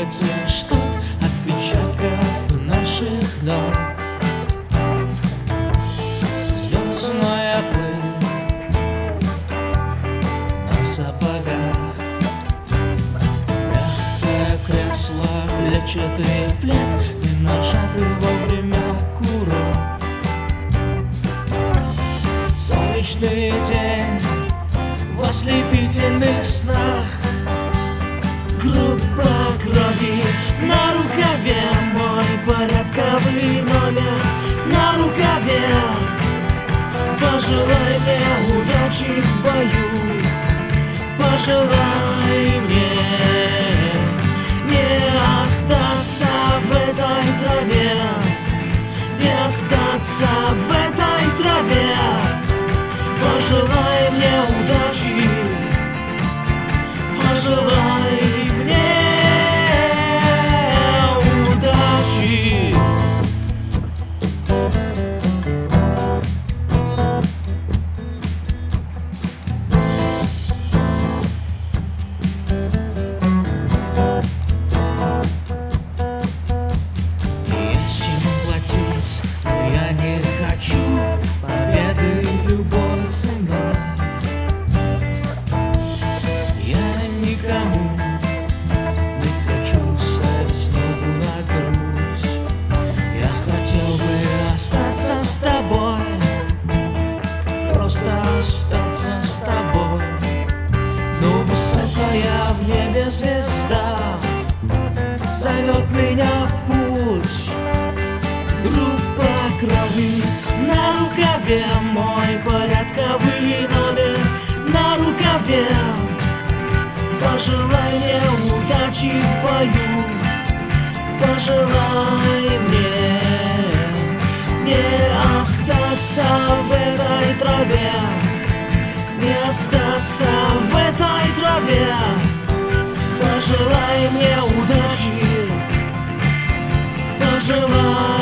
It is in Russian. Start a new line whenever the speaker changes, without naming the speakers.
улице ждут отпечатков наших ног. Звездная пыль на сапогах, мягкое кресло, клетчатый плед и нажатый вовремя курок. Солнечный день в ослепительных снах, группа крови на рукаве, мой порядковый номер на рукаве. Пожелай мне удачи в бою, пожелай мне не остаться в этой траве, не остаться в этой траве. Пожелай мне удачи, пожелай мне удачи. Есть чем платить, но я не хочу победы любой ценой. Я никому не хочу ставить ногу на грудь. Я хотел бы остаться с тобой, просто остаться с тобой. Но высокая в небе звезда зовет меня в путь. Группа крови на рукаве, мой порядковый номер на рукаве. Пожелай мне удачи в бою, пожелай мне не остаться в этой траве, не остаться в этой траве. Пожелай мне удачи, пожелай